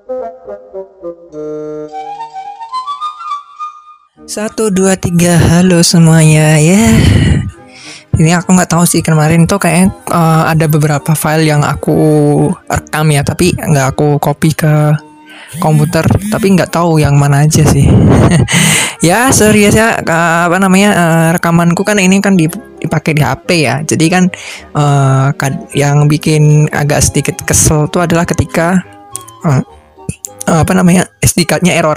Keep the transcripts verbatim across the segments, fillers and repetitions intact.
Satu dua tiga, halo semuanya ya. Ini aku nggak tahu sih, kemarin tuh kayak uh, ada beberapa file yang aku rekam ya, tapi nggak aku copy ke komputer, tapi nggak tahu yang mana aja sih. Ya serius ya, uh, apa namanya uh, rekamanku kan ini kan dipakai di H P ya, jadi kan uh, kad- yang bikin agak sedikit kesel tuh adalah ketika uh, uh, apa namanya S D card-nya error.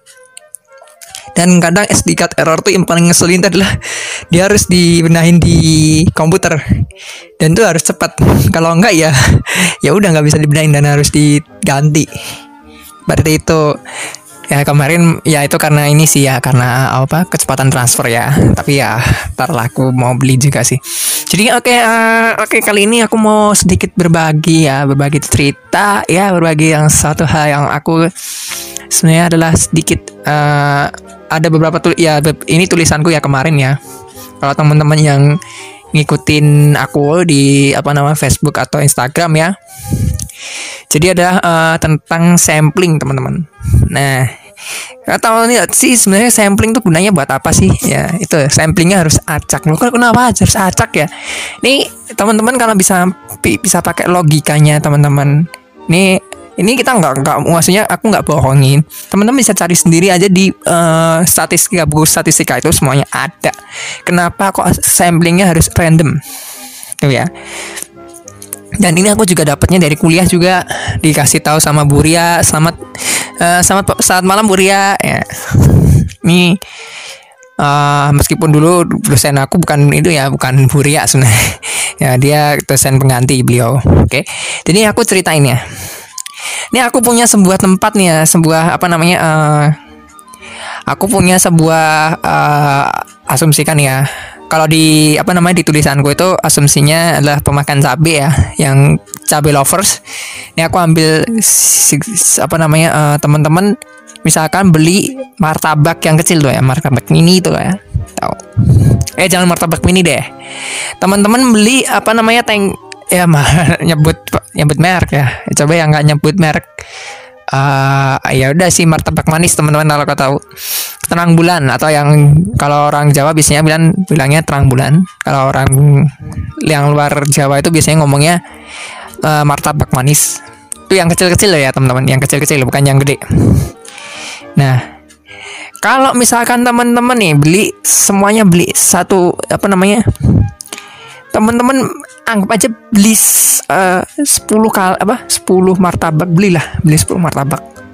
Dan kadang S D card error tuh yang paling ngeselin adalah dia harus dibenahin di komputer, dan tuh harus cepat. Kalau enggak ya ya udah nggak bisa dibenahin dan harus diganti. Berarti itu ya kemarin ya itu karena ini sih ya, karena apa, kecepatan transfer ya. Tapi ya ntar lah aku mau beli juga sih. Jadi oke okay, uh, oke okay, kali ini aku mau sedikit berbagi ya, berbagi cerita ya, berbagi yang satu hal yang aku sebenarnya adalah sedikit uh, ada beberapa tul ya ini tulisanku ya kemarin ya. Kalau teman-teman yang ngikutin aku di apa nama Facebook atau Instagram ya. Jadi ada uh, tentang sampling teman-teman. Nah, atau lihat sih sebenarnya sampling tuh gunanya buat apa sih? Ya itu samplingnya harus acak. Loh, kenapa harus acak ya? Nih teman-teman kalau bisa bisa pakai logikanya teman-teman. Nih ini kita nggak nggak maksudnya aku nggak bohongin, teman-teman bisa cari sendiri aja di uh, statistika, buku statistika itu semuanya ada. Kenapa kok samplingnya harus random tuh ya? Dan ini aku juga dapatnya dari kuliah juga, dikasih tahu sama Bu Ria. Selamat uh, selamat selamat malam Bu Ria ya. Ini uh, meskipun dulu dosen aku bukan itu ya, bukan Bu Ria sebenarnya. Ya dia dosen pengganti beliau. Oke. Jadi aku ceritain ya. Ini aku punya sebuah tempat nih ya, sebuah apa namanya uh, aku punya sebuah uh, asumsikan ya. Kalau di apa namanya di tulisanku itu asumsinya adalah pemakan cabai ya, yang cabai lovers. Ini aku ambil apa namanya uh, teman-teman misalkan beli martabak yang kecil tuh ya, martabak mini itu ya. Tahu. Eh jangan martabak mini deh. Teman-teman beli apa namanya tank ya mah nyebut nyebut merek ya. Coba yang nggak nyebut merek. Uh, ya udah sih martabak manis teman-teman kalau kau tahu. Terang bulan, atau yang kalau orang Jawa biasanya bilang bilangnya terang bulan. Kalau orang yang luar Jawa itu biasanya ngomongnya uh, martabak manis. Itu yang kecil-kecil ya teman-teman, yang kecil-kecil bukan yang gede. Nah, kalau misalkan teman-teman nih beli semuanya beli satu apa namanya? Teman-teman anggap aja beli uh, sepuluh kali apa? sepuluh martabak, belilah, beli sepuluh martabak.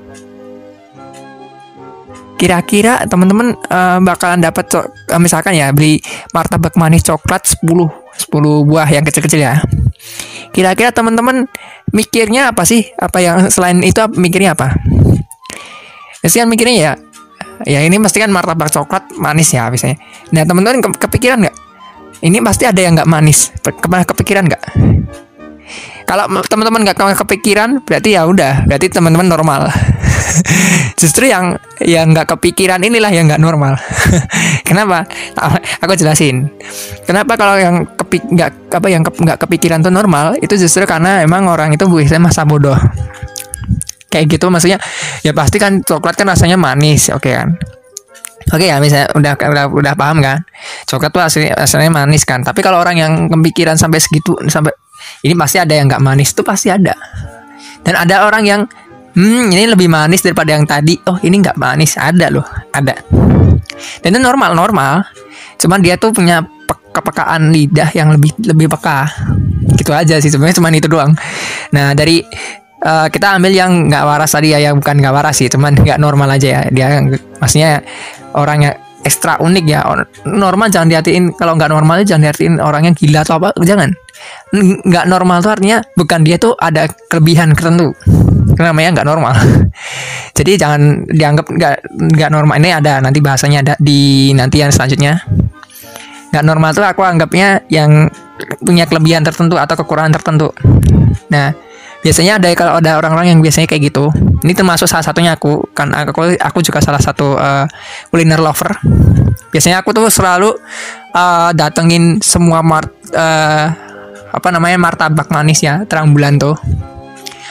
Kira-kira teman-teman uh, bakalan dapat co- uh, misalkan ya beli martabak manis coklat sepuluh buah yang kecil-kecil ya. Kira-kira teman-teman mikirnya apa sih? Apa yang selain itu mikirnya apa? Biasanya mikirnya ya ya ini pasti kan martabak coklat manis ya biasanya. Nah, teman-teman ke- kepikiran nggak? Ini pasti ada yang nggak manis. Pernah kepikiran nggak? Kalau teman-teman nggak kepikiran, berarti ya udah, berarti teman-teman normal. Justru yang yang nggak kepikiran inilah yang nggak normal. Kenapa? Aku jelasin. Kenapa kalau yang kepi nggak apa yang nggak ke, kepikiran tuh normal? Itu justru karena emang orang itu biasanya masa bodoh. Kayak gitu maksudnya. Ya pasti kan coklat kan rasanya manis, oke okay kan? Oke okay, ya, misalnya udah udah udah paham kan? Coklat tuh aslinya, aslinya manis kan. Tapi kalau orang yang kepikiran sampai segitu, sampai ini pasti ada yang nggak manis, tuh pasti ada. Dan ada orang yang hmm ini lebih manis daripada yang tadi. Oh ini nggak manis, ada loh, ada. Dan itu normal normal. Cuman dia tuh punya pe- kepekaan lidah yang lebih lebih peka. Gitu aja sih sebenarnya, cuman itu doang. Nah dari uh, kita ambil yang nggak waras tadi ya, yang bukan nggak waras sih, cuman nggak normal aja ya. Dia maksudnya orang yang ekstra unik ya. Normal jangan diartiin, kalau nggak normal jangan diartiin orangnya gila atau apa, jangan. Nggak normal tuh artinya bukan dia tuh ada kelebihan tertentu, namanya nggak normal. Jadi jangan dianggap nggak nggak normal. Ini ada nanti bahasanya ada di nanti yang selanjutnya. Nggak normal tuh aku anggapnya yang punya kelebihan tertentu atau kekurangan tertentu. Nah biasanya ada kalau ada orang-orang yang biasanya kayak gitu. Ini termasuk salah satunya aku, kan aku aku juga salah satu uh, kuliner lover. Biasanya aku tuh selalu uh, datengin semua mart uh, apa namanya martabak manis ya terang bulan tuh.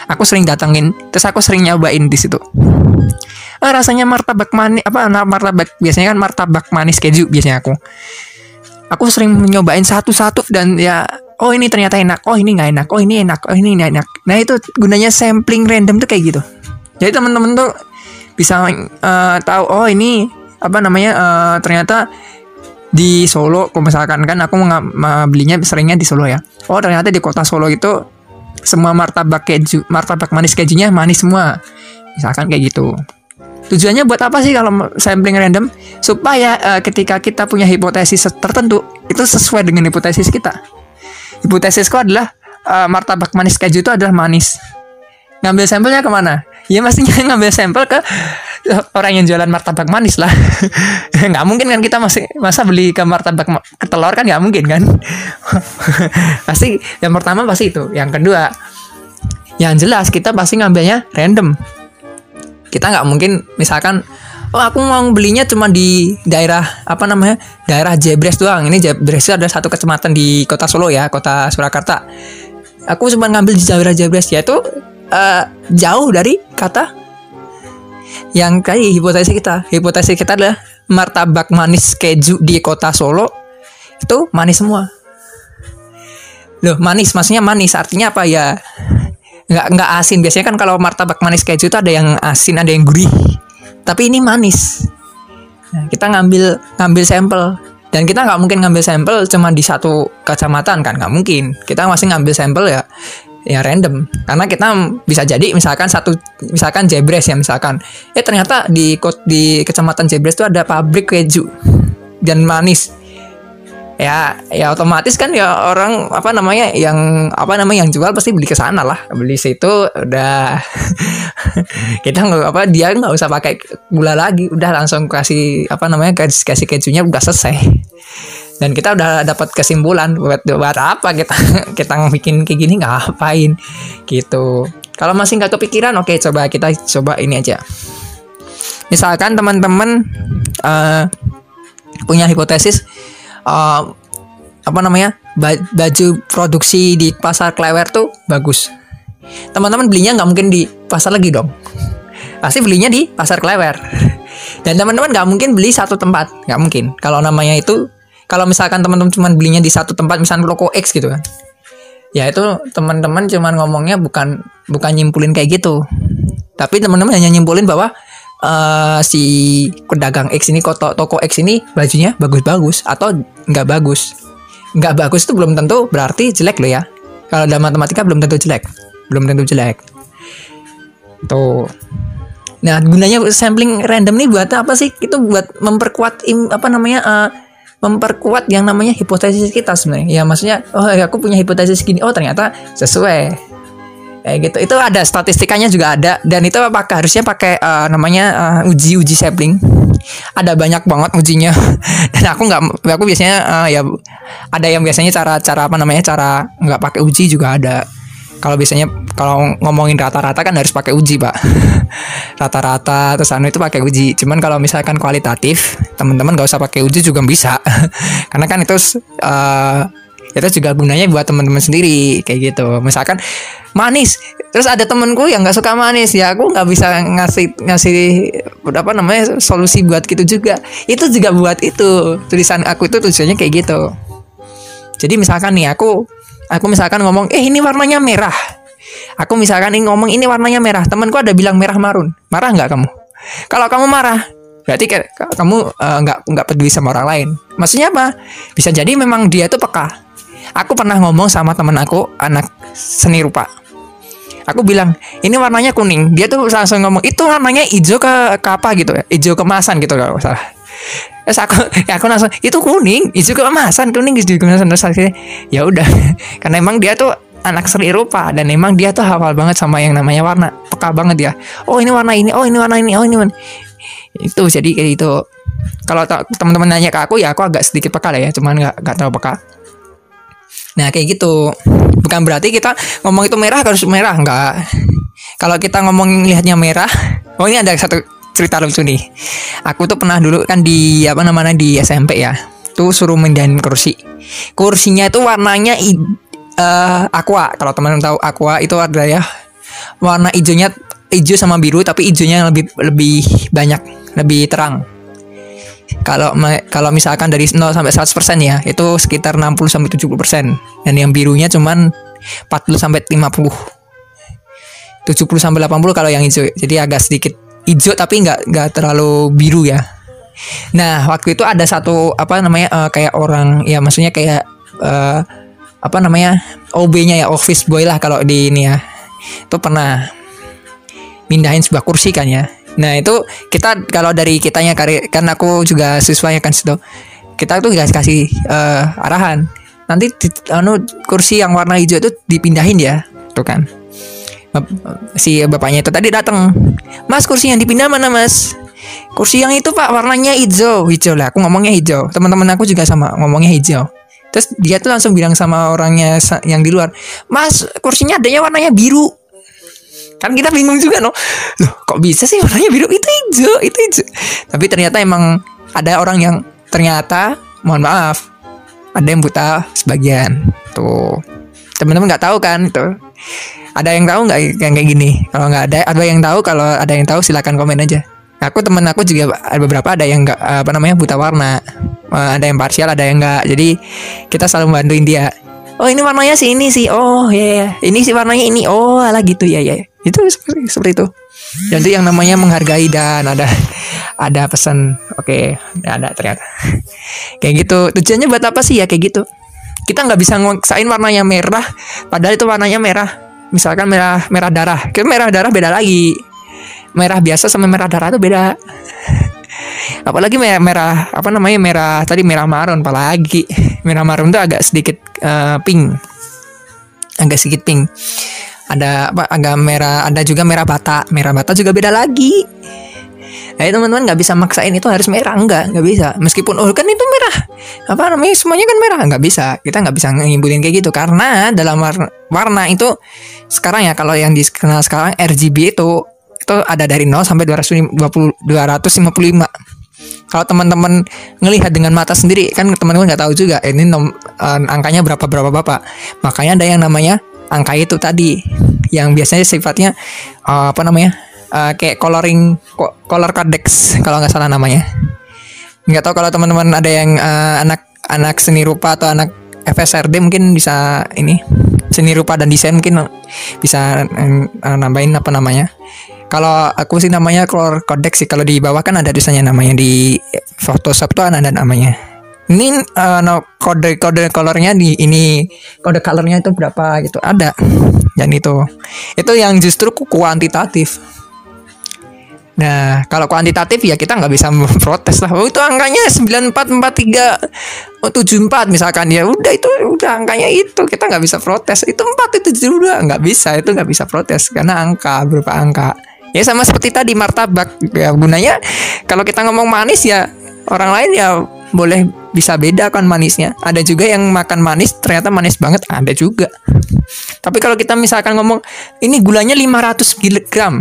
Aku sering datengin, terus aku sering nyobain di situ. Ah, rasanya martabak manis apa nah, martabak biasanya kan martabak manis keju biasanya aku. Aku sering nyobain satu-satu dan ya oh ini ternyata enak, oh ini nggak enak, oh ini enak, oh ini nggak enak. Nah itu gunanya sampling random tuh kayak gitu. Jadi teman-teman tuh bisa uh, tahu oh ini apa namanya uh, ternyata di Solo, kalau misalkan kan aku belinya seringnya di Solo ya. Oh ternyata di kota Solo itu semua martabak keju, martabak manis kejunya manis semua. Misalkan kayak gitu. Tujuannya buat apa sih kalau sampling random? Supaya uh, ketika kita punya hipotesis tertentu itu sesuai dengan hipotesis kita. Hipotesisku adalah uh, martabak manis keju itu adalah manis. Ngambil sampelnya kemana? Ya mestinya ngambil sampel ke orang yang jualan martabak manis lah. Nggak mungkin kan kita masih masa beli ke martabak ke telur kan nggak mungkin kan. Pasti yang pertama pasti itu. Yang kedua, yang jelas kita pasti ngambilnya random. Kita nggak mungkin misalkan oh aku mau belinya cuma di daerah apa namanya daerah Jebres doang. Ini Jebres itu ada satu kecamatan di kota Solo ya, kota Surakarta. Aku cuma ngambil di daerah Jebres, yaitu uh, jauh dari kata yang kayak hipotesis kita. Hipotesis kita adalah martabak manis keju di kota Solo itu manis semua. Loh manis maksudnya manis artinya apa ya? Nggak nggak asin. Biasanya kan kalau martabak manis keju itu ada yang asin, ada yang gurih. Tapi ini manis. Nah, kita ngambil ngambil sampel dan kita nggak mungkin ngambil sampel cuma di satu kecamatan kan, nggak mungkin. Kita masih ngambil sampel ya ya random. Karena kita bisa jadi misalkan satu misalkan Jebres ya misalkan. Eh ternyata di di kecamatan Jebres itu ada pabrik keju dan manis. Ya, ya otomatis kan ya orang apa namanya yang apa namanya yang jual pasti beli ke sana lah, beli situ udah kita nggak apa dia nggak usah pakai gula lagi, udah langsung kasih apa namanya kasih, kasih kejunya udah selesai. Dan kita udah dapat kesimpulan buat buat apa kita kita bikin kayak gini ngapain gitu. Kalau masih nggak kepikiran, oke coba kita coba ini aja. Misalkan teman-teman uh, punya hipotesis. Uh, apa namanya baju produksi di pasar Klewer tuh bagus. Teman-teman belinya nggak mungkin di pasar lagi dong, pasti belinya di pasar Klewer. Dan teman-teman nggak mungkin beli satu tempat, nggak mungkin. Kalau namanya itu, kalau misalkan teman-teman cuma belinya di satu tempat, misalnya Loko X gitu kan, ya itu teman-teman cuma ngomongnya bukan bukan nyimpulin kayak gitu, tapi teman-teman hanya nyimpulin bahwa Uh, si pedagang X ini, toko, toko X ini bajunya bagus-bagus atau nggak bagus. Nggak bagus itu belum tentu berarti jelek loh ya. Kalau dalam matematika belum tentu jelek, belum tentu jelek. Tuh. Nah gunanya sampling random nih buat apa sih? Itu buat memperkuat im, apa namanya uh, memperkuat yang namanya hipotesis kita sebenarnya. Ya maksudnya oh aku punya hipotesis gini, oh ternyata sesuai. Kayak gitu. Itu ada statistikanya juga ada, dan itu apakah harusnya pakai uh, namanya uh, uji-uji sampling. Ada banyak banget ujinya. Dan aku nggak, aku biasanya uh, ya ada yang biasanya cara-cara apa namanya cara nggak pakai uji juga ada. Kalau biasanya kalau ngomongin rata-rata kan harus pakai uji pak. Rata-rata terus anu itu pakai uji. Cuman kalau misalkan kualitatif, teman-teman nggak usah pakai uji juga bisa. Karena kan itu uh, itu juga gunanya buat teman-teman sendiri kayak gitu. Misalkan manis, terus ada temenku yang nggak suka manis, ya aku nggak bisa ngasih ngasih apa namanya solusi buat gitu juga. Itu juga buat itu tulisan aku itu tujuannya kayak gitu. Jadi misalkan nih aku aku misalkan ngomong eh ini warnanya merah. Aku misalkan nih ngomong ini warnanya merah, temanku ada bilang merah marun, marah nggak kamu? Kalau kamu marah berarti kamu uh, nggak nggak peduli sama orang lain. Maksudnya apa? Bisa jadi memang dia tuh peka. Aku pernah ngomong sama teman aku anak seni rupa. Aku bilang ini warnanya kuning. Dia tuh langsung ngomong itu warnanya hijau ke, ke apa gitu ya, hijau kemasan gitu kalau salah. Terus aku, ya aku langsung itu kuning, hijau kemasan, kuning hijau kemasan. Terus akhirnya ya udah, karena emang dia tuh anak seni rupa dan emang dia tuh hafal banget sama yang namanya warna, peka banget ya. Oh ini warna ini, oh ini warna ini, oh ini warna. Itu jadi kayak gitu. Kalau teman-teman nanya ke aku ya aku agak sedikit peka lah ya, cuman nggak nggak terlalu peka. Nah kayak gitu. Bukan berarti kita ngomong itu merah harus merah, enggak. Kalau kita ngomong lihatnya merah, oh ini ada satu cerita lucu nih. Aku tuh pernah dulu kan di apa namanya di S M P ya, tuh suruh mindahin kursi. Kursinya itu warnanya uh, aqua. Kalau teman-teman tahu aqua itu ada ya warna hijaunya hijau sama biru, tapi hijaunya lebih lebih banyak, lebih terang. Kalau kalau misalkan dari nol sampai seratus persen ya, itu sekitar enam puluh sampai tujuh puluh persen. Dan yang birunya cuman empat puluh sampai lima puluh. tujuh puluh sampai delapan puluh kalau yang hijau. Jadi agak sedikit hijau tapi nggak nggak terlalu biru ya. Nah, waktu itu ada satu apa namanya uh, kayak orang ya, maksudnya kayak uh, apa namanya O B-nya ya, office boy lah kalau di ini ya. Itu pernah mindahin sebuah kursi kan ya. Nah itu kita kalau dari kitanya, kan aku juga siswanya kan situ, kita tuh gak kasih uh, arahan, nanti di, anu kursi yang warna hijau itu dipindahin ya, tuh kan. Si bapaknya itu tadi datang, mas kursi yang dipindah mana mas? Kursi yang itu pak warnanya hijau. Hijau lah, aku ngomongnya hijau, teman-teman aku juga sama ngomongnya hijau. Terus dia tuh langsung bilang sama orangnya yang di luar, mas kursinya adanya warnanya biru. Kan kita bingung juga no, loh kok bisa sih warnanya biru, itu hijau, itu hijau. Tapi ternyata emang ada orang yang ternyata, mohon maaf, ada yang buta sebagian. Tuh, teman-teman nggak tahu kan tuh. Ada yang tahu nggak yang kayak gini? Kalau nggak ada, ada yang tahu. Kalau ada yang tahu silakan komen aja. Aku temen aku juga ada beberapa, ada yang nggak apa namanya buta warna, ada yang parsial, ada yang nggak. Jadi kita selalu bantuin dia. Oh ini warnanya sih ini sih, oh ya yeah, yeah. Ini sih warnanya ini, oh alah gitu ya ya. Itu seperti, seperti itu. Dan itu yang namanya menghargai dan ada ada pesan. Oke, ada ternyata. Kayak gitu. Tujuannya buat apa sih ya kayak gitu? Kita nggak bisa ngaksain warnanya merah, padahal itu warnanya merah. Misalkan merah merah darah, kita merah darah beda lagi. Merah biasa sama merah darah itu beda. Apalagi merah, merah apa namanya merah tadi merah marun, apalagi merah marun itu agak sedikit uh, pink, agak sedikit pink. Ada apa agak merah, ada juga merah bata, merah bata juga beda lagi. Nah teman-teman nggak bisa maksain itu harus merah, enggak nggak bisa. Meskipun oh kan itu merah, apa namanya semuanya kan merah, nggak bisa. Kita nggak bisa ngimbulin kayak gitu karena dalam warna, warna itu sekarang ya, kalau yang dikenal sekarang R G B itu itu ada dari nol sampai dua ratus lima puluh lima. Kalau teman-teman ngelihat dengan mata sendiri kan teman-teman nggak tahu juga ini nom, uh, angkanya berapa berapa bapak. Makanya ada yang namanya angka itu tadi yang biasanya sifatnya uh, apa namanya uh, kayak coloring color codex kalau nggak salah namanya. Nggak tahu kalau teman-teman ada yang uh, anak anak seni rupa atau anak F S R D mungkin bisa ini seni rupa dan desain mungkin bisa uh, nambahin apa namanya. Kalau aku sih namanya color codex sih. Kalau di bawah kan ada tulisannya namanya, di Photoshop tuh ada namanya. Ini uh, no, kode kode colornya di ini, kode colornya itu berapa gitu ada. Dan itu itu yang justru kuantitatif. Nah kalau kuantitatif ya kita nggak bisa memprotes lah. Oh, itu angkanya sembilan empat empat tiga tujuh empat misalkan, ya udah itu udah angkanya itu, kita nggak bisa protes. Itu empat itu tujuh dua nggak bisa, itu nggak bisa protes karena angka berupa angka. Ya sama seperti tadi martabak ya, gunanya kalau kita ngomong manis ya orang lain ya boleh bisa beda kan manisnya. Ada juga yang makan manis ternyata manis banget, ada juga. Tapi kalau kita misalkan ngomong ini gulanya lima ratus miligram,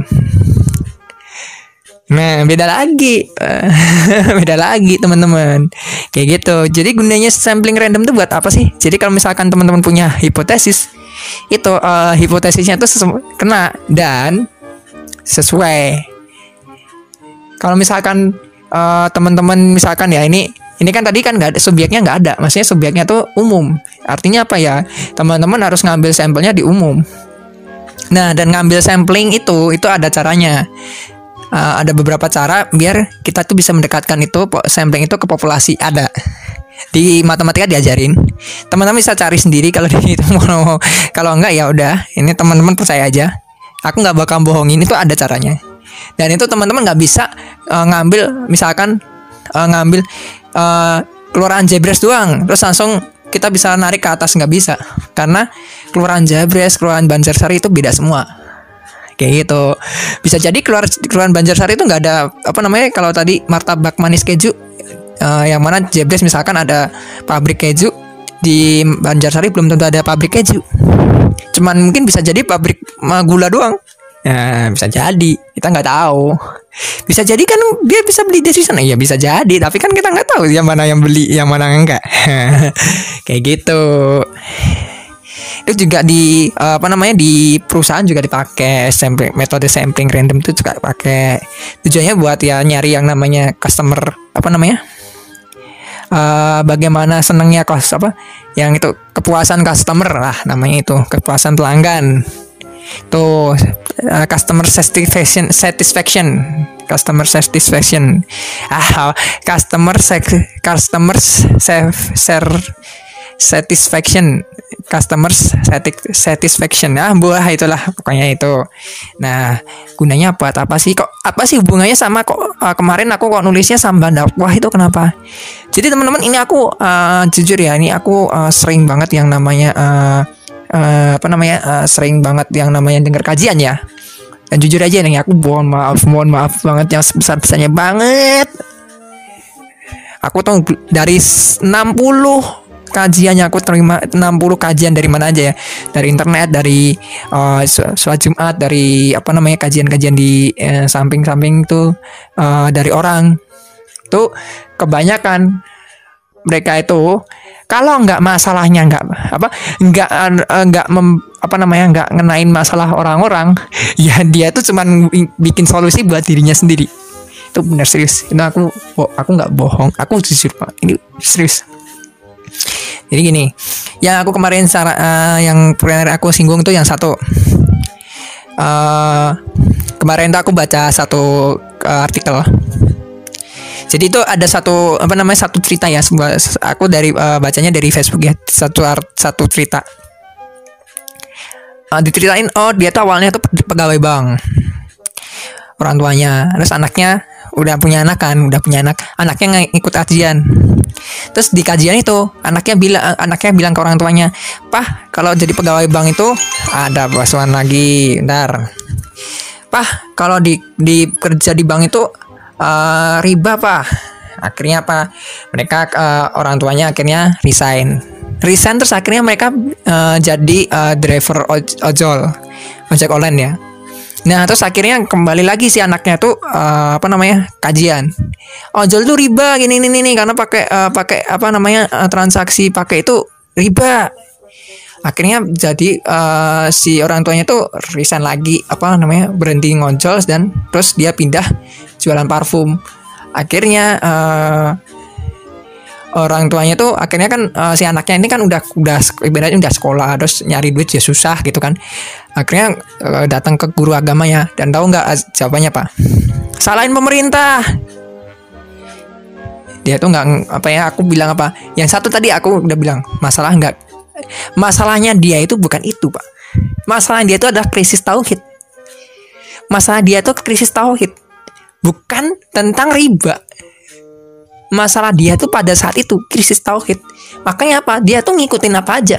nah beda lagi. Beda lagi teman-teman. Kayak gitu. Jadi gunanya sampling random itu buat apa sih? Jadi kalau misalkan teman-teman punya hipotesis, itu uh, hipotesisnya itu sesu- kena dan sesuai. Kalau misalkan uh, teman-teman misalkan ya ini ini kan tadi kan nggak ada subjeknya, nggak ada, maksudnya subjeknya tuh umum. Artinya apa ya, teman-teman harus ngambil sampelnya di umum. Nah dan ngambil sampling itu itu ada caranya. Uh, ada beberapa cara biar kita tuh bisa mendekatkan itu sampling itu ke populasi. Ada di matematika diajarin, teman-teman bisa cari sendiri kalau di itu. Kalau enggak ya udah, ini teman-teman percaya aja. Aku nggak bakal bohongin, itu ada caranya. Dan itu teman-teman nggak bisa uh, ngambil, misalkan uh, ngambil uh, keluaran Jebres doang, terus langsung kita bisa narik ke atas, nggak bisa. Karena keluaran Jebres, keluaran Banjarsari itu beda semua. Kayak gitu. Bisa jadi keluar keluaran Banjarsari itu nggak ada apa namanya, kalau tadi martabak manis keju, uh, yang mana Jebres misalkan ada pabrik keju, di Banjarsari belum tentu ada pabrik keju. Cuman mungkin bisa jadi pabrik gula doang. Nah, bisa jadi, kita nggak tahu. Bisa jadi kan dia bisa beli dari sana, iya bisa jadi. Tapi kan kita nggak tahu yang mana yang beli, yang mana yang enggak. Kayak gitu. Itu juga di uh, apa namanya di perusahaan juga dipakai sampling, metode sampling random itu juga dipakai. Tujuannya buat ya nyari yang namanya customer apa namanya? Uh, bagaimana senangnya kos apa? Yang itu kepuasan customer lah namanya itu, kepuasan pelanggan. Tuh uh, customer satisfaction satisfaction customer satisfaction ah customer customer ser satisfaction customer satisfaction ah buah itulah pokoknya itu. Nah gunanya buat apa sih, kok apa sih hubungannya sama kok uh, kemarin aku kok nulisnya sama dakwah itu kenapa? Jadi teman-teman ini aku uh, jujur ya, ini aku uh, sering banget yang namanya uh, uh, apa namanya uh, sering banget yang namanya dengar kajian ya. Dan jujur aja nih aku mohon maaf mohon maaf banget yang sebesar-besarnya banget. Aku tuh dari enam puluh kajian yang aku terima, enam puluh kajian dari mana aja ya, dari internet, dari uh, sholat Jumat, dari apa namanya kajian-kajian di uh, samping-samping tuh uh, dari orang tuh kebanyakan mereka itu kalau nggak masalahnya nggak apa nggak nggak mem, apa namanya nggak ngenain masalah orang-orang, ya dia tuh cuman bikin solusi buat dirinya sendiri. Itu benar serius. Itu aku aku nggak bohong, aku jujur Pak, ini serius. Jadi gini, yang aku kemarin cara uh, yang pernah aku singgung tuh yang satu uh, kemarin tuh aku baca satu uh, artikel. Jadi itu ada satu apa namanya satu cerita ya, sebuah aku dari uh, bacanya dari Facebook ya, satu art, satu cerita. Uh, diceritain oh dia tuh awalnya tuh pegawai bank. Orang tuanya, terus anaknya udah punya anak kan, udah punya anak, anaknya ngikut kajian. Terus di kajian itu anaknya bilang anaknya bilang ke orang tuanya, "Pah, kalau jadi pegawai bank itu ada basuhan lagi, ntar. Pah, kalau di di kerja di bank itu Uh, riba Pak." Akhirnya apa? Mereka uh, orang tuanya akhirnya resign. Resign terus akhirnya mereka uh, jadi uh, driver oj- ojol, ojek online ya. Nah terus akhirnya kembali lagi si anaknya tuh uh, apa namanya kajian. Ojol tuh riba gini ini nih karena pakai uh, pakai apa namanya uh, transaksi pakai itu riba. Akhirnya jadi uh, si orang tuanya tuh resign lagi apa namanya berhenti ngojol dan terus dia pindah jualan parfum. Akhirnya uh, orang tuanya tuh akhirnya kan uh, si anaknya ini kan udah udah ibaratnya udah sekolah terus nyari duit ya susah gitu kan. Akhirnya uh, datang ke guru agamanya dan tahu nggak jawabannya Pak? Salahin pemerintah. Dia tuh nggak apa ya aku bilang apa? Yang satu tadi aku udah bilang masalah nggak. Masalahnya dia itu bukan itu Pak. Masalah dia itu adalah krisis tauhid. Masalah dia itu krisis tauhid, bukan tentang riba. Masalah dia tuh pada saat itu krisis tauhid. Makanya apa? Dia tuh ngikutin apa aja.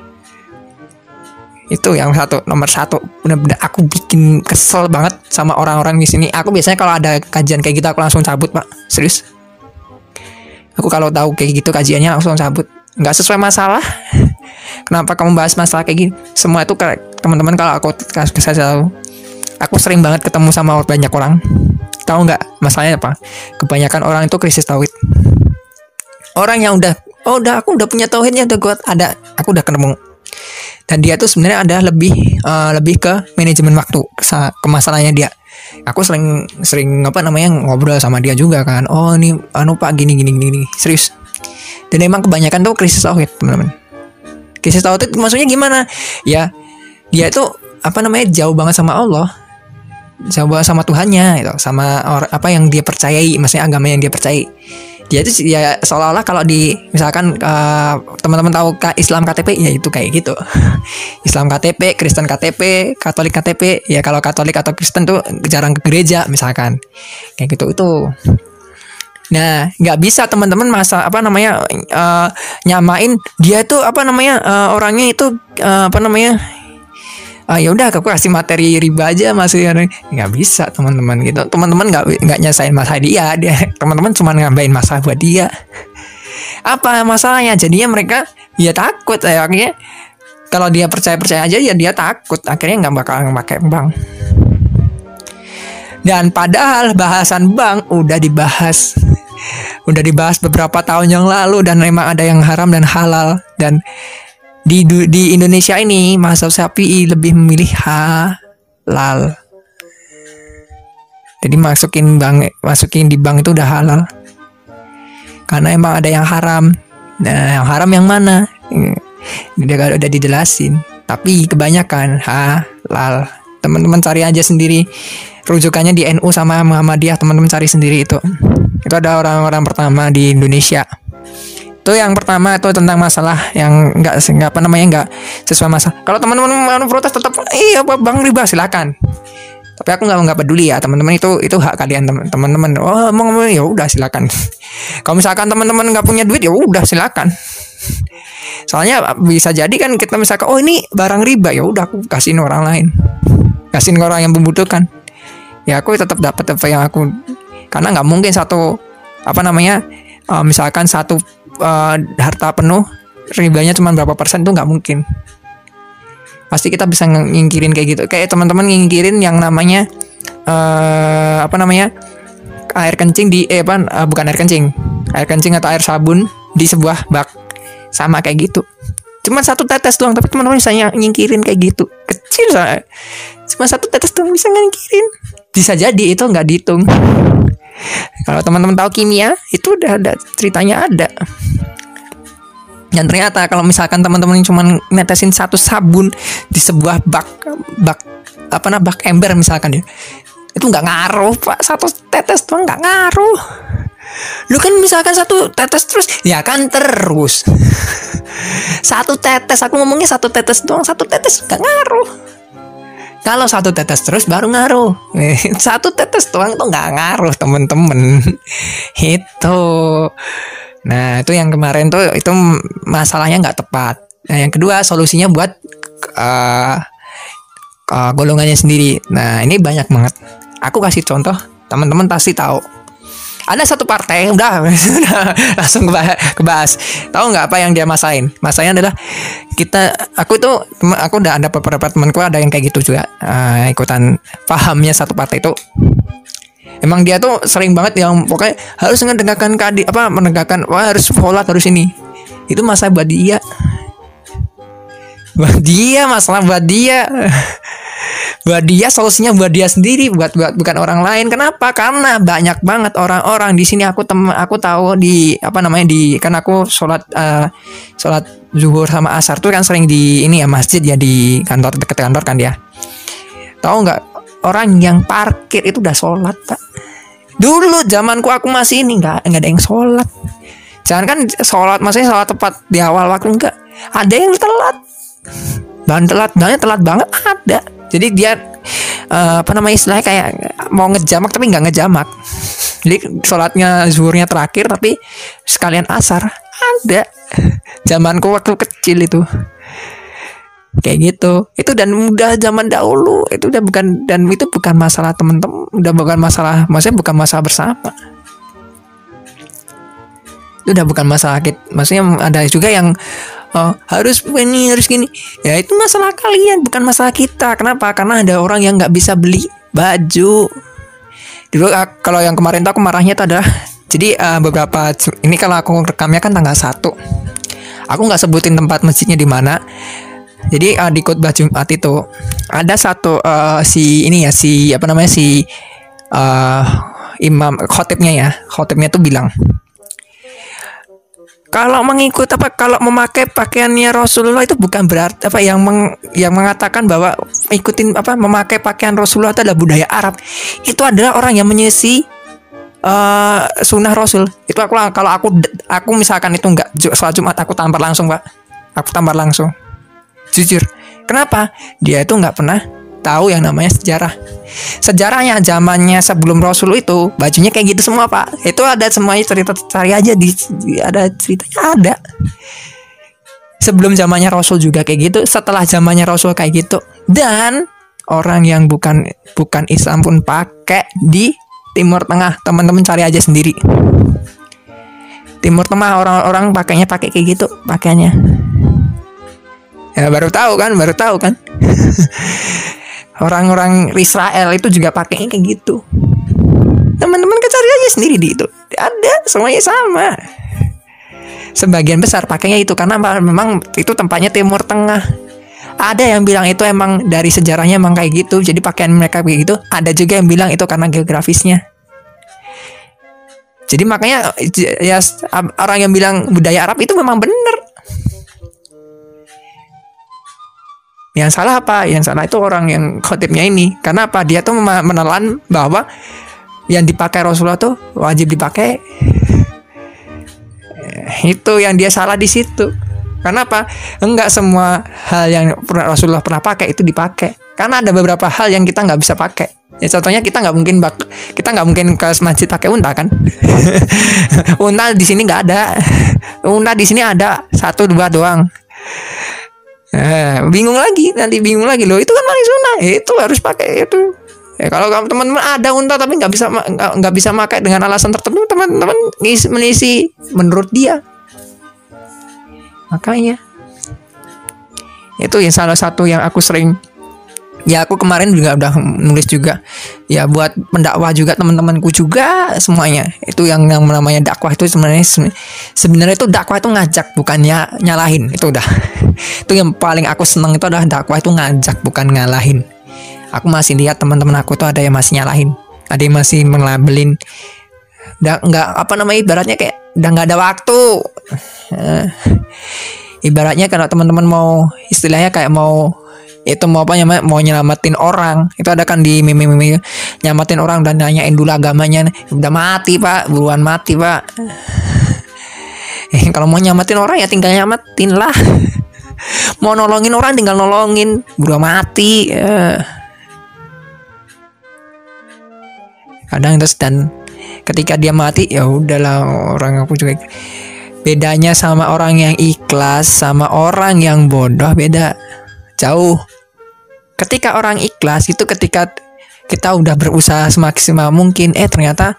Itu yang satu, nomor satu. Bener-bener aku bikin kesel banget sama orang-orang di sini. Aku biasanya kalau ada kajian kayak gitu aku langsung cabut Pak. Serius. Aku kalau tahu kayak gitu kajiannya langsung cabut. Nggak sesuai masalah. Kenapa kamu bahas masalah kayak gini? Semua itu teman-teman kalau aku kasih tahu, aku sering banget ketemu sama banyak orang. Tahu nggak masalahnya apa? Kebanyakan orang itu krisis tauhid. Orang yang udah, oh udah aku udah punya tauhidnya udah kuat, ada, aku udah ketemu. Dan dia tuh sebenarnya ada lebih uh, lebih ke manajemen waktu, ke masalahnya dia. Aku sering sering apa namanya ngobrol sama dia juga kan. Oh ini anu Pak gini gini gini, gini. Serius. Dan emang kebanyakan tuh krisis tauhid teman-teman. Krisis tauhid maksudnya gimana? Ya dia itu apa namanya jauh banget sama Allah, jauh banget sama Tuhannya, gitu, sama or, apa yang dia percayai, maksudnya agama yang dia percayai. Dia itu ya seolah-olah kalau di misalkan uh, teman-teman tahu Islam K T P ya itu kayak gitu. Islam K T P, Kristen K T P, Katolik K T P, ya kalau Katolik atau Kristen tuh jarang ke gereja misalkan, kayak gitu itu. Nah, nggak bisa teman-teman masa apa namanya uh, nyamain dia tuh apa namanya uh, orangnya itu uh, apa namanya uh, ya udah aku kasih materi riba aja masih nggak bisa teman-teman gitu. Teman-teman nggak nggak nyesain masalah dia, dia teman-teman cuma ngambain masalah buat dia. Apa masalahnya? Jadinya mereka ya takut ya, akhirnya kalau dia percaya percaya aja ya dia takut, akhirnya nggak bakal pakai bank. Dan padahal bahasan bank udah dibahas Udah dibahas beberapa tahun yang lalu. Dan memang ada yang haram dan halal. Dan di du- di Indonesia ini mazhab Syafi'i lebih memilih halal. Jadi masukin bank, masukin di bank itu udah halal. Karena emang ada yang haram. Nah, yang haram yang mana? Udah udah dijelasin. Tapi kebanyakan halal. Teman-teman cari aja sendiri. Rujukannya di N U sama Muhammadiyah, teman-teman cari sendiri itu. Itu ada orang-orang pertama di Indonesia. Itu yang pertama itu tentang masalah yang enggak enggak apa namanya enggak sesuai masalah. Kalau teman-teman mau protes tetap iya Bang riba silakan. Tapi aku nggak nggak peduli ya teman-teman, itu itu hak kalian teman-teman. Oh mau ngomong ya udah silakan. Kalau misalkan teman-teman nggak punya duit ya udah silakan. Soalnya bisa jadi kan kita misalkan oh ini barang riba, ya udah aku kasihin orang lain, kasihin orang yang membutuhkan. Ya aku tetap dapat apa yang aku, karena nggak mungkin satu apa namanya uh, misalkan satu uh, harta penuh ribanya cuma berapa persen, itu nggak mungkin. Pasti kita bisa ngingkirin kayak gitu. Kayak teman-teman ngingkirin yang namanya uh, apa namanya air kencing di eh apa uh, bukan air kencing, air kencing atau air sabun di sebuah bak, sama kayak gitu. Cuma satu tetes doang, tapi teman-teman bisa nyingkirin kayak gitu. Kecil soalnya. Cuma satu tetes doang bisa ngingkirin. Bisa jadi itu nggak dihitung. Kalau teman-teman tahu kimia, itu udah ada ceritanya ada. Dan ternyata kalau misalkan teman-teman cuma netesin satu sabun di sebuah bak bak apa nah bak ember misalkan ya, itu nggak ngaruh Pak, satu tetes doang nggak ngaruh. Lu kan misalkan satu tetes terus ya kan terus satu tetes, aku ngomongnya satu tetes doang, satu tetes nggak ngaruh. Kalau satu tetes terus baru ngaruh. Satu tetes doang tuh nggak ngaruh temen-temen. Itu. Nah itu yang kemarin tuh itu masalahnya nggak tepat. Nah yang kedua solusinya buat uh, uh, golongannya sendiri. Nah ini banyak banget. Aku kasih contoh, teman-teman pasti tahu. Ada satu partai udah, udah langsung kebahas, kebahas. Tahu nggak apa yang dia masain? Masanya adalah kita, aku itu, aku udah ada beberapa temanku ada yang kayak gitu juga, uh, ikutan pahamnya satu partai itu. Emang dia tuh sering banget yang pokoknya harus menegakkan keadi apa menegakkan wah harus sholat harus ini. Itu masalah buat dia. Buat dia masalah buat dia. Buat dia solusinya buat dia sendiri, buat buat bukan orang lain. Kenapa? Karena banyak banget orang-orang di sini aku tem aku tahu di apa namanya di kan aku sholat uh, sholat zuhur sama asar tuh kan sering di ini ya masjid ya di kantor dekat kantor kan dia. Tahu nggak? Orang yang parkir itu udah sholat Pak. Dulu zamanku aku masih ini nggak nggak ada yang sholat. Jangan kan sholat, maksudnya sholat tepat di awal waktu enggak. Ada yang telat. Dan telat, banget telat banget ada. Jadi dia uh, apa namanya istilahnya kayak mau ngejamak tapi nggak ngejamak. Jadi sholatnya zuhurnya terakhir tapi sekalian asar ada. Zamanku waktu kecil itu. Kayak gitu. Itu dan udah zaman dahulu. Itu udah bukan, dan itu bukan masalah temen-temen, udah bukan masalah, maksudnya bukan masalah bersama. Itu udah bukan masalah kita. Maksudnya ada juga yang oh, harus ini harus gini. Ya itu masalah kalian, bukan masalah kita. Kenapa? Karena ada orang yang nggak bisa beli baju. Dulu kalau yang kemarin tuh aku marahnya tuh adalah jadi uh, beberapa ini kalau aku rekamnya kan tanggal satu. Aku nggak sebutin tempat masjidnya di mana. Jadi uh, di khotbah Jumat itu ada satu uh, si ini ya si apa namanya si uh, imam khotibnya ya khotibnya tuh bilang kalau mengikut apa kalau memakai pakaiannya Rasulullah itu bukan berarti apa yang meng, yang mengatakan bahwa ikutin apa memakai pakaian Rasulullah itu adalah budaya Arab. Itu adalah orang yang menyisi uh, sunnah Rasul. Itu aku kalau aku aku misalkan itu enggak sholat Jumat aku tampar langsung Pak. Aku tampar langsung. Jujur, kenapa? Dia itu nggak pernah tahu yang namanya sejarah. Sejarahnya zamannya sebelum Rasul itu bajunya kayak gitu semua Pak. Itu ada semuanya cerita, cari aja di, ada ceritanya ada. Sebelum zamannya Rasul juga kayak gitu, setelah zamannya Rasul kayak gitu, dan orang yang bukan bukan Islam pun pakai di Timur Tengah. Teman-teman cari aja sendiri. Timur Tengah orang-orang pakainya pakai kayak gitu pakainya. Ya baru tahu kan, baru tahu kan. Orang-orang Israel itu juga pakainya kayak gitu. Teman-teman kan cari aja sendiri di itu. Ada, semuanya sama. sebagian besar pakainya itu karena memang itu tempatnya Timur Tengah. Ada yang bilang itu emang dari sejarahnya emang kayak gitu, jadi pakaian mereka kayak gitu. Ada juga yang bilang itu karena geografisnya. Jadi makanya ya orang yang bilang budaya Arab itu memang benar. Yang salah apa? Yang salah itu orang yang khotibnya ini. Karena apa? Dia tuh menelan bahwa yang dipakai Rasulullah tuh wajib dipakai. Itu yang dia salah di situ. Karena apa? Enggak semua hal yang Rasulullah pernah pakai itu dipakai. Karena ada beberapa hal yang kita nggak bisa pakai. Ya contohnya kita nggak mungkin bak kita nggak mungkin ke masjid pakai unta kan? Unta di sini nggak ada. Unta di sini ada satu dua doang. Eh, bingung lagi nanti bingung lagi loh. Itu kan paling sunnah. Itu harus pakai itu. Ya, kalau kamu teman-teman ada unta tapi nggak bisa nggak bisa pakai dengan alasan tertentu, teman-teman menisi menurut dia. Makanya itu yang salah satu yang aku sering. Ya aku kemarin juga udah nulis juga ya buat pendakwah juga teman-temanku juga semuanya itu yang yang namanya dakwah itu sebenarnya sebenarnya itu dakwah itu ngajak bukannya nyalahin itu udah itu yang paling aku seneng itu adalah dakwah itu ngajak bukan ngalahin. Aku masih lihat teman-teman aku tuh ada yang masih nyalahin, ada yang masih menglabelin, udah nggak apa namanya ibaratnya kayak udah nggak ada waktu. Uh, ibaratnya kalau teman-teman mau istilahnya kayak mau itu mau apa nyama, mau nyelamatin orang itu ada kan di meme-meme nyamatin orang dan nanyain dulu agamanya, udah mati pak, buruan mati pak. Eh, kalau mau nyamatin orang ya tinggal nyamatin lah. Mau nolongin orang tinggal nolongin, buruan mati. Eh. Kadang terus dan ketika dia mati ya udahlah orang aku juga. Bedanya sama orang yang ikhlas sama orang yang bodoh beda jauh. Ketika orang ikhlas itu ketika kita udah berusaha semaksimal mungkin eh ternyata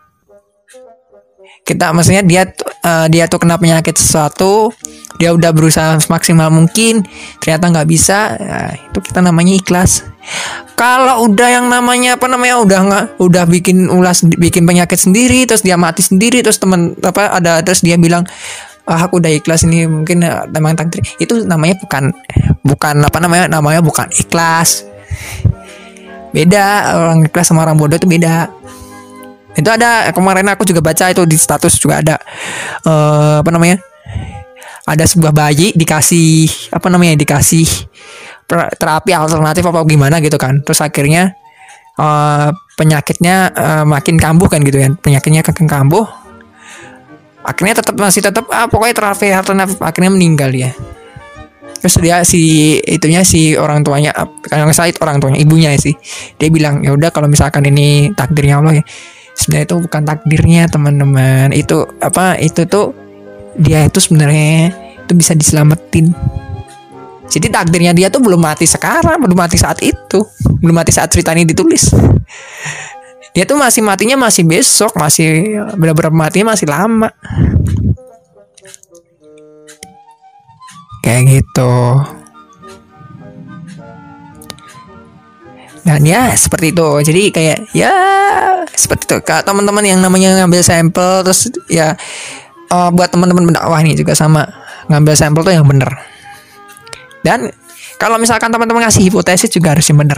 kita maksudnya dia uh, dia tuh kena penyakit sesuatu, dia udah berusaha semaksimal mungkin ternyata nggak bisa, nah, itu kita namanya ikhlas. Kalau udah yang namanya apa namanya udah nggak udah bikin ulas bikin penyakit sendiri terus dia mati sendiri terus teman apa ada terus dia bilang ah, aku udah ikhlas ini mungkin memang takdir, itu namanya bukan bukan apa namanya namanya bukan ikhlas. Beda orang ikhlas sama orang bodoh itu beda. Itu ada kemarin aku juga baca itu di status juga ada uh, apa namanya ada sebuah bayi dikasih apa namanya dikasih terapi alternatif apa gimana gitu kan, terus akhirnya uh, penyakitnya uh, makin kambuh kan gitu kan, penyakitnya makin kambuh. Akhirnya tetap masih tetap ah, pokoknya terapi alternatif akhirnya meninggal ya. Terus dia si itunya si orang tuanya kalau nggak salah orang tuanya ibunya sih dia bilang ya udah kalau misalkan ini takdirnya Allah ya, sebenarnya itu bukan takdirnya teman-teman, itu apa itu tuh dia itu sebenarnya itu bisa diselamatin. Jadi takdirnya dia tuh belum mati sekarang, belum mati saat itu, belum mati saat cerita ini ditulis. Dia tuh masih matinya masih besok, masih benar-benar matinya masih lama. Kayak gitu. Dan ya seperti itu. Jadi kayak ya seperti itu. Kalau teman-teman yang namanya ngambil sampel terus ya uh, buat teman-teman pendakwah ini juga sama, ngambil sampel tuh yang bener. Dan kalau misalkan teman-teman ngasih hipotesis juga harus yang bener.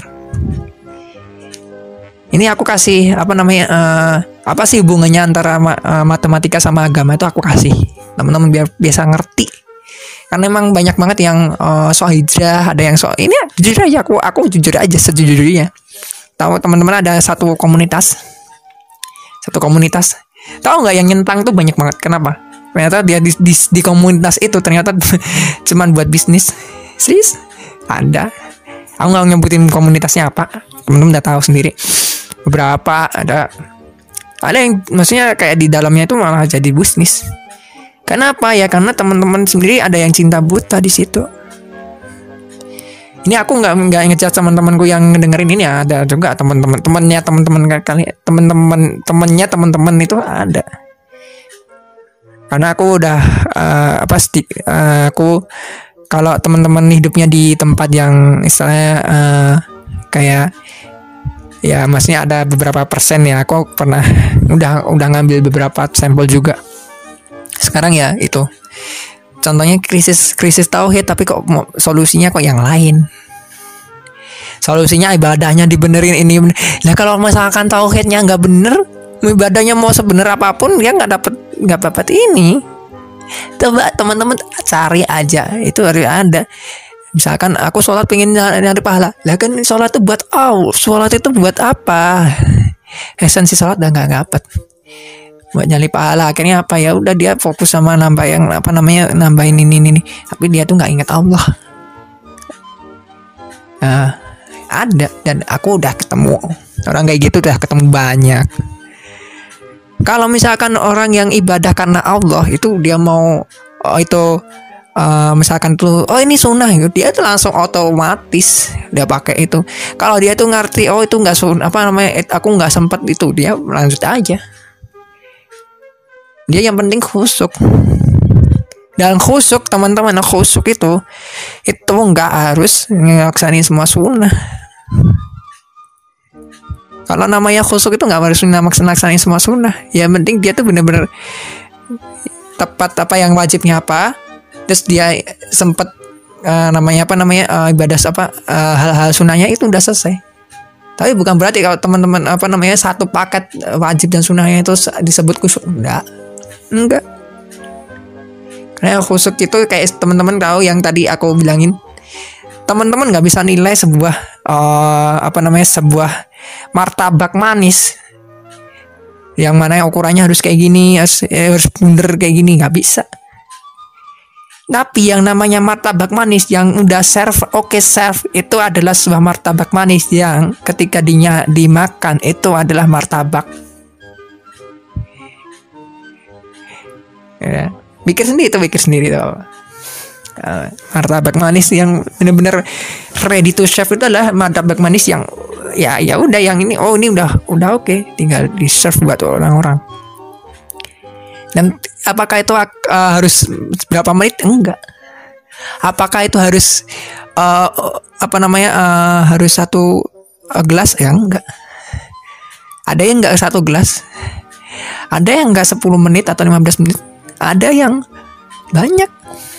Ini aku kasih apa namanya uh, apa sih hubungannya antara ma- uh, matematika sama agama itu aku kasih teman-teman biar biasa ngerti. Karena memang banyak banget yang uh, soal hijrah, ada yang soal ini jujur aja aku aku jujur aja sejujurnya. Tahu teman-teman ada satu komunitas, satu komunitas. Tahu nggak yang nyentang tuh banyak banget. Kenapa? Ternyata dia di, di, di komunitas itu ternyata cuman buat bisnis. Serius? Ada. Aku nggak nyebutin komunitasnya apa. Teman-teman udah tahu sendiri. Beberapa ada ada yang maksudnya kayak di dalamnya itu malah jadi bisnis. Kenapa ya? Karena teman-teman sendiri ada yang cinta buta di situ. Ini aku nggak nggak ngejat teman-temanku yang dengerin ini, ada juga teman-teman temannya teman-teman kali teman-teman temannya teman-teman itu ada. Karena aku udah uh, apa sih uh, aku kalau teman-teman hidupnya di tempat yang istilahnya uh, kayak ya maksudnya ada beberapa persen ya, aku pernah udah udah ngambil beberapa sampel juga. Sekarang ya itu contohnya krisis krisis tauhid, tapi kok solusinya kok yang lain. Solusinya ibadahnya dibenerin ini. Nah kalau misalkan tauhidnya nggak bener, ibadahnya mau sebener apapun dia nggak dapat nggak dapat ini. Coba teman-teman cari aja, itu harus ada. Misalkan aku sholat pengen nyari pahala, lah kan sholat itu buat Allah, sholat itu buat apa? Esensi sholat udah nggak dapat, buat nyari pahala. Akhirnya apa, ya udah dia fokus sama nambah yang apa namanya nambahin ini ini, ini. Tapi dia tuh nggak ingat Allah. Nah ada, dan aku udah ketemu orang kayak gitu, udah ketemu banyak. Kalau misalkan orang yang ibadah karena Allah itu dia mau oh itu Uh, misalkan tuh oh ini sunnah gitu, dia tuh langsung otomatis dia pakai itu. Kalau dia tuh ngerti oh itu nggak sunnah apa namanya aku nggak sempet itu, dia lanjut aja. Dia yang penting khusuk. Dan khusuk teman-teman, khusuk itu itu nggak harus ngelaksanain semua sunnah. Kalau namanya khusuk itu nggak harus ngelaksanain semua sunnah. Ya penting dia tuh bener-bener tepat apa yang wajibnya apa. Terus dia sempet uh, namanya apa namanya uh, ibadah apa uh, hal-hal sunnahnya itu udah selesai. Tapi bukan berarti kalau teman-teman apa namanya satu paket wajib dan sunnahnya itu disebut khusyuk. Enggak, enggak. Karena khusyuk itu kayak teman-teman tahu yang tadi aku bilangin. Teman-teman nggak bisa nilai sebuah uh, apa namanya sebuah martabak manis yang mana ukurannya harus kayak gini, harus, harus bener kayak gini, nggak bisa. Tapi yang namanya martabak manis yang udah serve, oke okay, serve, itu adalah sebuah martabak manis yang ketika dinya dimakan itu adalah martabak. Ya, pikir sendiri itu, pikir sendiri tuh. Uh, martabak manis yang benar-benar ready to serve itu adalah martabak manis yang ya ya udah yang ini oh ini udah udah oke, okay, tinggal di serve buat orang-orang. Dan apakah itu uh, harus berapa menit? Enggak. Apakah itu harus uh, apa namanya uh, harus satu uh, gelas? Ya enggak. Ada yang enggak satu gelas. Ada yang enggak sepuluh menit atau lima belas menit. Ada yang banyak.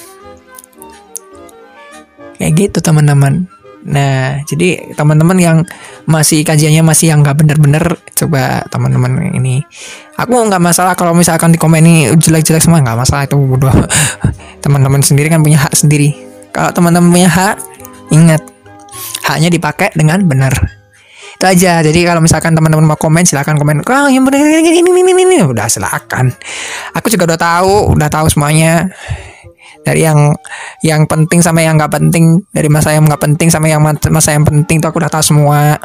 Kayak gitu teman-teman. Nah, jadi teman-teman yang masih kajiannya masih yang nggak bener-bener, coba teman-teman ini. Aku nggak masalah kalau misalkan di komen ini jelek-jelek semua, nggak masalah, itu bodoh. Teman-teman sendiri kan punya hak sendiri. Kalau teman-teman punya hak, ingat haknya dipakai dengan benar. Itu aja. Jadi kalau misalkan teman-teman mau komen, silakan komen. Oh, yang benar ini ini ini ini, udah silakan. Aku juga udah tahu, udah tahu semuanya. Dari yang yang penting sama yang nggak penting, dari masa yang nggak penting sama yang masa yang penting tuh aku udah tahu semua.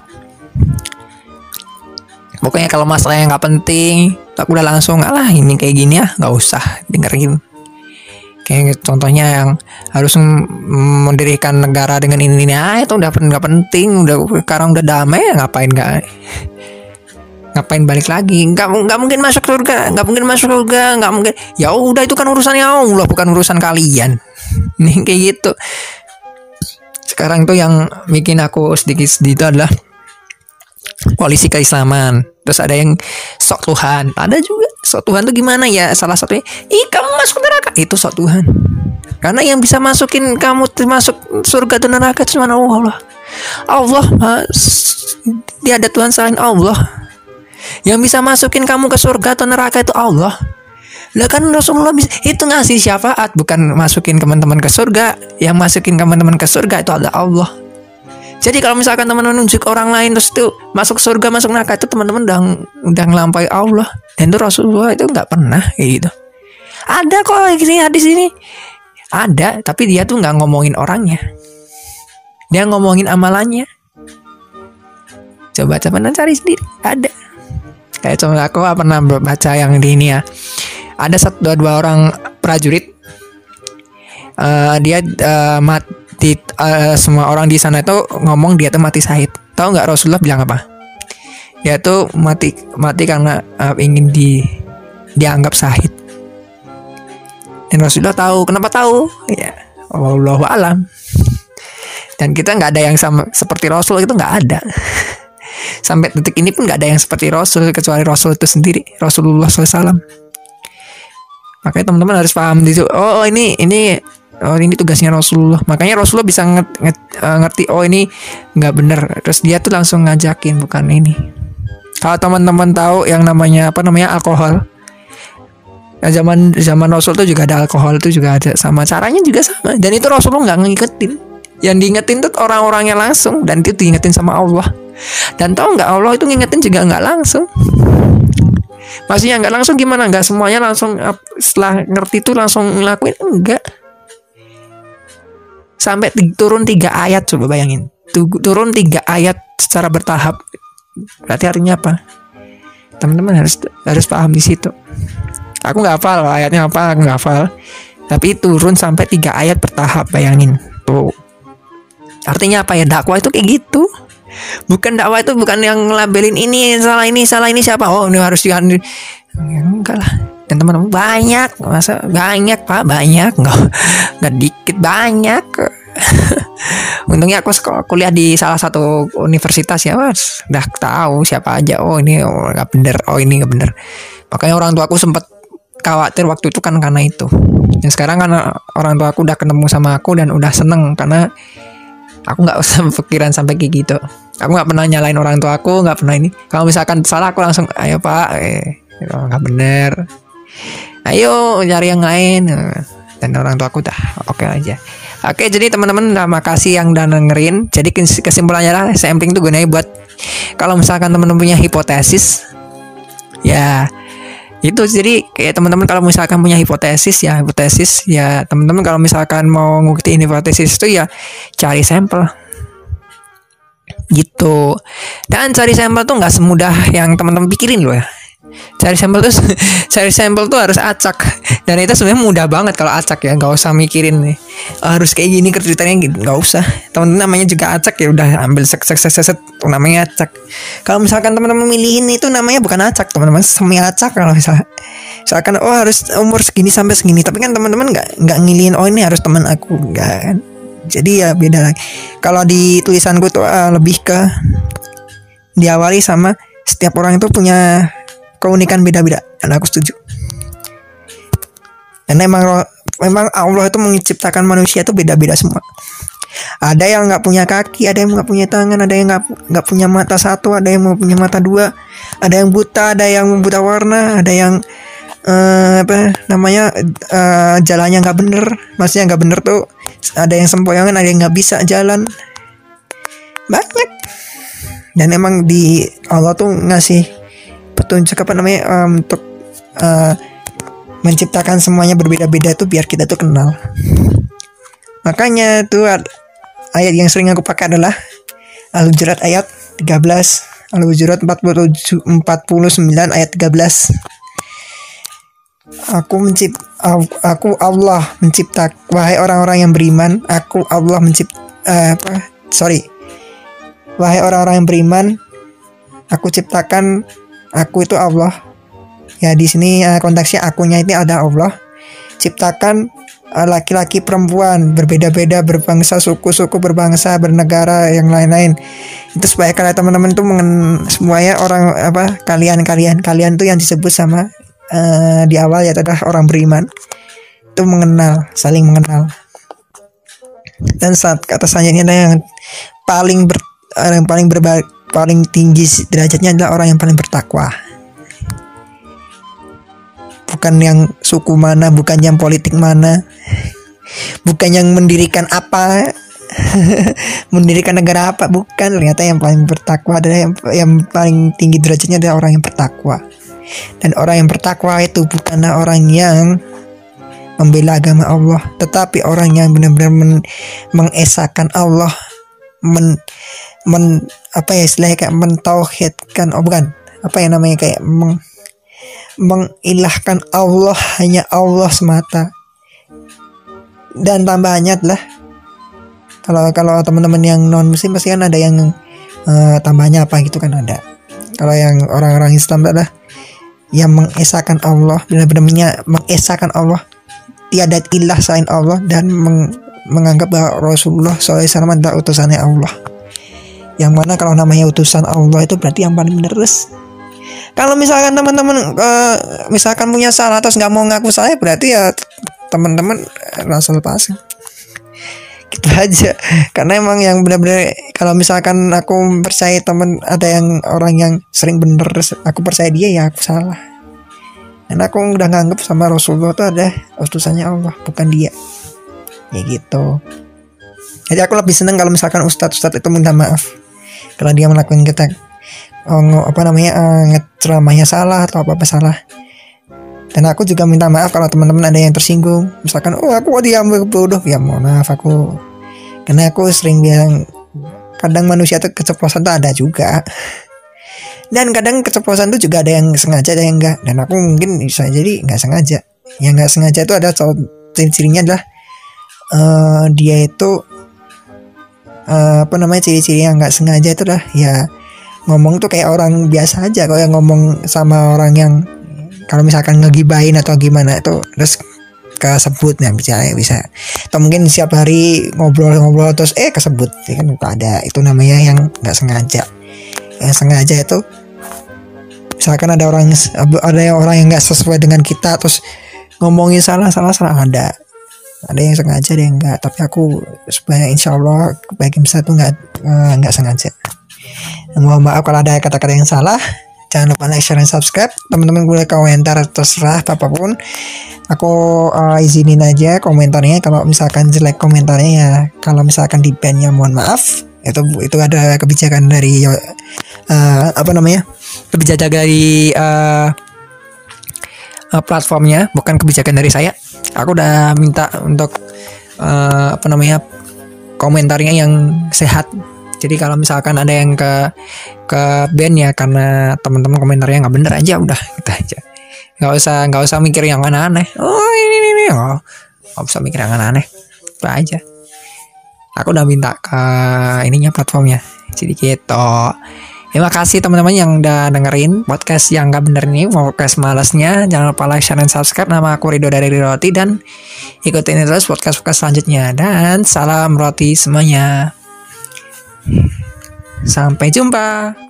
Pokoknya kalau masalah yang nggak penting, tuh aku udah langsung alah ini kayak gini ya, nggak usah dengerin. Kayak contohnya yang harus mendirikan negara dengan ini ini, ah itu udah nggak penting, udah sekarang udah damai, ngapain nggak? Ngapain balik lagi? Nggak nggak mungkin masuk surga, nggak mungkin masuk surga, nggak mungkin. Ya udah itu kan urusannya Allah, bukan urusan kalian. Nih kayak gitu. Sekarang tuh yang bikin aku sedikit sedih adalah koalisi keislaman. Terus ada yang sok Tuhan, ada juga sok Tuhan tuh gimana ya? Salah satunya, ih kamu masuk neraka, itu sok Tuhan. Karena yang bisa masukin kamu masuk surga atau neraka cuma Allah. Allah, dia ada Tuhan selain Allah. Yang bisa masukin kamu ke surga atau neraka itu Allah. Lah kan Rasulullah bisa, itu ngasih syafaat, bukan masukin teman-teman ke surga. Yang masukin teman-teman ke surga itu adalah Allah. Jadi kalau misalkan teman-teman nunjuk orang lain terus itu masuk surga, masuk neraka, itu teman-teman udah udah ngelampaui Allah. Dan itu Rasulullah itu nggak pernah kayak gitu. Ada kok di sini, di sini ada, tapi dia tuh nggak ngomongin orangnya. Dia ngomongin amalannya. Coba coba cari sendiri, ada. Kayak contoh aku pernah baca yang di ini ya. Ada satu dua, dua orang prajurit. Uh, dia uh, mati. Uh, semua orang di sana itu ngomong dia tuh mati syahid. Tahu nggak Rasulullah bilang apa? Dia tuh mati mati karena uh, ingin di dianggap syahid. Dan Rasulullah tahu. Kenapa tahu? Ya, wallahu alam. Dan kita nggak ada yang sama seperti Rasul, itu nggak ada. Sampai detik ini pun gak ada yang seperti Rasul kecuali Rasul itu sendiri, Rasulullah shallallahu alaihi wasallam. Makanya teman-teman harus paham di situ. Oh, ini ini oh ini tugasnya Rasulullah. Makanya Rasulullah bisa nget, nget, uh, ngerti oh ini nggak bener. Terus dia tuh langsung ngajakin, bukan ini. Kalau teman-teman tahu yang namanya apa namanya alkohol. Nah, zaman zaman Rasul tuh juga ada alkohol, itu juga ada, sama caranya juga sama. Dan itu Rasulullah nggak ngingetin. Yang diingetin tuh orang-orangnya langsung, dan itu diingetin sama Allah. Dan tahu nggak, Allah itu ngingetin juga nggak langsung. Maksudnya nggak langsung gimana? Nggak semuanya langsung setelah ngerti itu langsung ngelakuin, enggak. Sampai turun tiga ayat, coba bayangin. Turun tiga ayat secara bertahap. Berarti artinya apa? Teman-teman harus harus paham di situ. Aku nggak hafal ayatnya apa, aku nggak hafal. Tapi turun sampai tiga ayat bertahap, bayangin. Tuh. Artinya apa ya? Dakwah itu kayak gitu. Bukan dakwah itu bukan yang ngelabelin ini salah ini salah ini siapa. Oh, ini harus dihan. Ya, enggak lah. Dan teman-teman banyak, masa banyak Pak, banyak nggak nggak dikit, banyak. Untungnya aku sekolah kuliah di salah satu universitas ya, mas. Udah tahu siapa aja. Oh ini nggak oh, bener, oh ini nggak bener. Makanya orang tua aku sempat khawatir waktu itu kan karena itu. Dan sekarang karena orang tua aku udah ketemu sama aku dan udah seneng karena aku nggak usah pikiran sampai kayak gitu. Aku nggak pernah nyalain orang tua aku, nggak pernah ini. Kalau misalkan salah aku langsung, ayo Pak, eh nggak bener. Ayo cari yang lain. Dan orang tua aku udah oke okay aja. Oke, jadi teman-teman, terima kasih yang udah dengerin. Jadi kesimpulannya lah, sampling itu gunanya buat kalau misalkan teman-teman punya hipotesis, ya itu. Jadi kayak teman-teman kalau misalkan punya hipotesis ya hipotesis ya teman-teman kalau misalkan mau nguktiin hipotesis itu ya cari sampel gitu. Dan cari sampel tuh nggak semudah yang teman-teman pikirin loh ya. Cari sampel tuh cari sampel tuh harus acak, dan itu sebenarnya mudah banget kalau acak ya, nggak usah mikirin nih harus kayak gini ceritanya gitu, nggak usah. Teman-teman namanya juga acak ya udah ambil sek sek sek sek namanya acak. Kalau misalkan teman-teman milihin itu namanya bukan acak, teman-teman semi acak. Kalau misalkan misalkan oh harus umur segini sampai segini, tapi kan teman-teman nggak nggak ngilihin oh ini harus teman aku, nggak kan. Jadi ya beda lagi. Kalau di tulisanku tuh uh, lebih ke diawali sama setiap orang itu punya keunikan beda-beda, dan aku setuju. Dan memang memang Allah itu menciptakan manusia itu beda-beda semua. Ada yang nggak punya kaki, ada yang nggak punya tangan, ada yang nggak nggak punya mata satu, ada yang mau punya mata dua, ada yang buta, ada yang buta warna, ada yang uh, apa namanya uh, jalannya nggak bener, maksudnya nggak bener tuh ada yang sempoyongan, ada yang nggak bisa jalan, banyak. Dan emang di Allah tuh ngasih petunjuk apa namanya um, untuk uh, menciptakan semuanya berbeda-beda itu biar kita tuh kenal. Makanya tuh ayat yang sering aku pakai adalah Al-Hujurat ayat tiga belas, Al-Hujurat empat puluh tujuh, empat puluh sembilan ayat tiga belas. Aku mencipt aku Allah mencipta, wahai orang-orang yang beriman, aku Allah mencipt uh, apa sorry wahai orang-orang yang beriman, aku ciptakan, aku itu Allah. Ya di sini uh, konteksnya akunya ini ada Allah. Ciptakan uh, laki-laki perempuan berbeda-beda, berbangsa, suku-suku, berbangsa, bernegara, yang lain-lain. Itu supaya kalian teman-teman tuh mengen semuanya orang apa kalian-kalian kalian tuh yang disebut sama uh, di awal ya adalah orang beriman. Itu mengenal, saling mengenal. Dan saat kata selanjutnya ada yang paling ber, yang paling berba paling tinggi derajatnya adalah orang yang paling bertakwa. Bukan yang suku mana, bukan yang politik mana, bukan yang mendirikan apa, mendirikan negara apa, bukan. Ternyata yang paling bertakwa adalah yang, yang paling tinggi derajatnya adalah orang yang bertakwa. Dan orang yang bertakwa itu bukanlah orang yang membela agama Allah, tetapi orang yang benar-benar men, mengesahkan Allah, men men apa ya istilahnya kayak mentauhidkan, oh bukan apa yang namanya kayak meng, mengilahkan Allah, hanya Allah semata. Dan tambahannya adalah kalau kalau teman-teman yang non muslim pasti kan ada yang uh, tambahnya apa gitu kan ada. Kalau yang orang-orang Islam adalah yang mengesahkan Allah, benar-benar mengesahkan Allah, tiada ilah selain Allah, dan meng, menganggap bahwa Rasulullah shallallahu alaihi wasallam adalah utusannya Allah. Yang mana kalau namanya utusan Allah itu berarti yang paling benar. Terus Kalau misalkan teman-teman uh, misalkan punya salah terus nggak mau ngaku salah, berarti ya teman-teman langsung lepasin. Gitu aja. Karena emang yang benar-benar, kalau misalkan aku percaya teman ada yang orang yang sering bener, aku percaya dia, ya aku salah. Dan aku udah nganggep sama Rasulullah itu ada utusannya Allah, bukan dia. Ya gitu. Jadi aku lebih seneng kalau misalkan ustadz-ustadz itu minta maaf kalau dia melakukan kita oh, apa namanya uh, ngeceramahnya salah atau apa-apa salah. Dan aku juga minta maaf kalau teman-teman ada yang tersinggung. Misalkan, oh aku diambil bodoh, ya mohon maaf aku. Karena aku sering bilang, kadang manusia tuh keceplosan tuh ada juga. Dan kadang keceplosan tuh juga ada yang sengaja, ada yang enggak. Dan aku mungkin bisa jadi nggak sengaja. Yang nggak sengaja itu ada ciri-cirinya adalah uh, dia itu uh, apa namanya ciri-ciri yang nggak sengaja itu dah ya ngomong tuh kayak orang biasa aja. Kalau yang ngomong sama orang yang kalau misalkan ngegibahin atau gimana itu terus kesebut, ya bisa bisa atau mungkin setiap hari ngobrol-ngobrol terus eh kesebut, ya kan ada, itu namanya yang nggak sengaja. Yang sengaja itu misalkan ada orang ada orang yang nggak sesuai dengan kita terus ngomongin salah salah salah ada ada yang sengaja, ada yang enggak. Tapi aku supaya insya Allah kebaikan besar tuh nggak nggak sengaja. Mohon maaf kalau ada kata-kata yang salah. Jangan lupa like, share, dan subscribe. Teman-teman boleh komentar terserah apapun. Aku uh, izinin aja komentarnya. Kalau misalkan jelek komentarnya ya, kalau misalkan di ban ya mohon maaf. Itu itu ada kebijakan dari uh, apa namanya? Kebijakan dari uh, uh, platformnya, bukan kebijakan dari saya. Aku udah minta untuk uh, apa namanya? komentarnya yang sehat. Jadi kalau misalkan ada yang ke ke band ya karena teman-teman komentarnya nggak bener aja, udah gitu aja. Nggak usah nggak usah mikir yang aneh-aneh. Oh ini ini ini, oh, nggak usah mikir yang aneh-aneh. Itu aja. Aku udah minta ke ininya platformnya. Jadi gitu. Terima kasih teman-teman yang udah dengerin podcast yang nggak bener ini, podcast malasnya. Jangan lupa like, share, dan subscribe. Nama aku Rido dari Roti, dan ikutin terus podcast-podcast selanjutnya. Dan salam roti semuanya. Sampai jumpa.